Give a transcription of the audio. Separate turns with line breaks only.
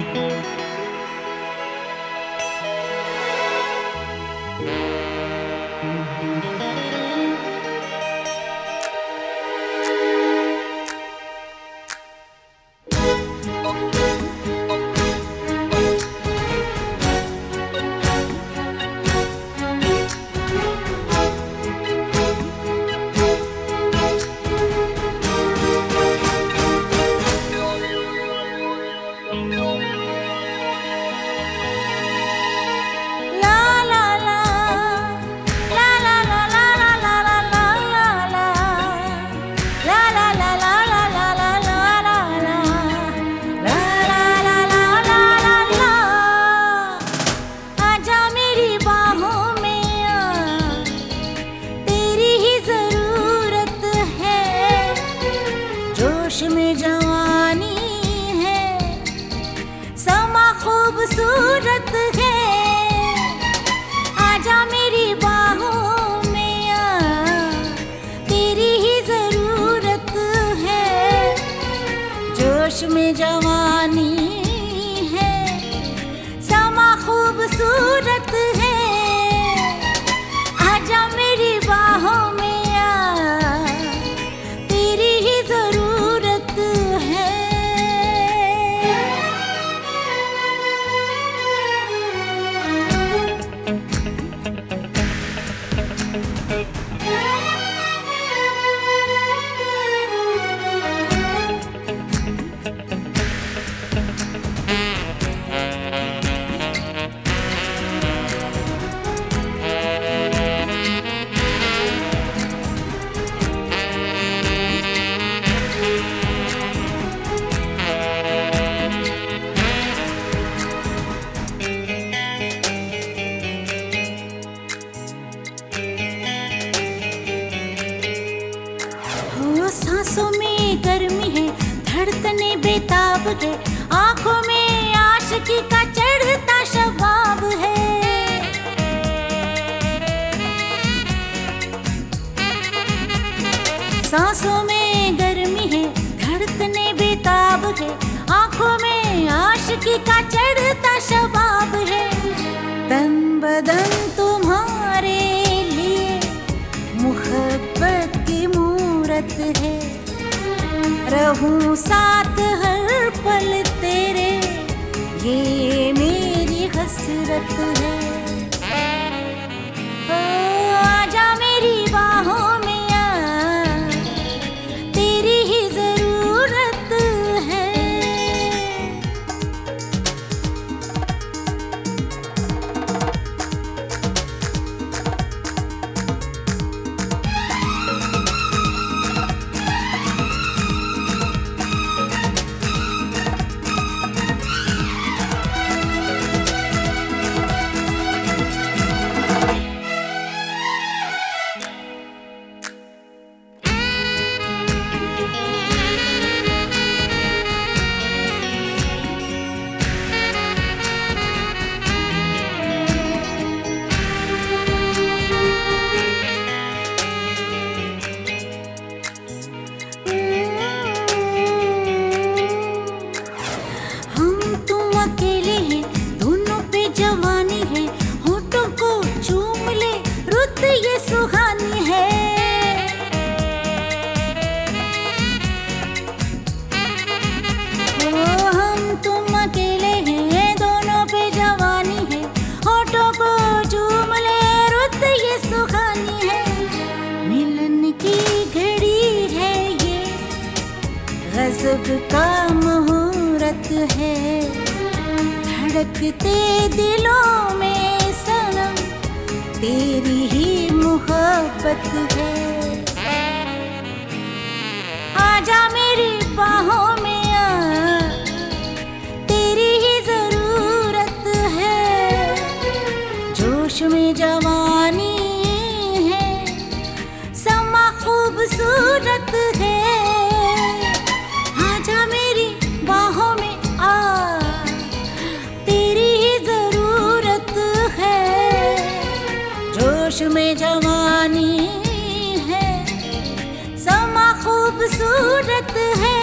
में जवानी है, समा खूबसूरत है। आजा मेरी बाहों में आ, तेरी ही जरूरत है। जोश में जवानी है, समा खूबसूरत है। आजा मेरी बाहों में सांसों में गर्मी है, धड़कने बेताब है, आंखों में आशिकी का चढ़ता शबाब है। सांसों में गर्मी है, धड़कने बेताब है, आंखों में आशिकी का चढ़ता शबाब है। तन बदन तुम्हारे लिए मुहब्बत की मूरत है। रहूं साथ हर पल तेरे, ये मेरी हसरत है। आजा मेरी बाहों में आ, तेरी ही जरूरत है। अकेले हैं, दोनों पे जवानी है, होठों को चूम ले, रुत ये सुहानी है। ओ हम तुम अकेले हैं, दोनों पे जवानी है, होठों को चूम ले, रुत ये सुहानी है। मिलन की घड़ी है ये, गज़ब का मुहूर्त है। धड़कते दिलों में सनम, तेरी ही मोहब्बत है। आजा मेरी बाहों में आ, तेरी ही जरूरत है। जोश में जवानी है, समा खूबसूरत है। आजा मेरी बाहों में आ, जोश में जवानी है, समा खूबसूरत है।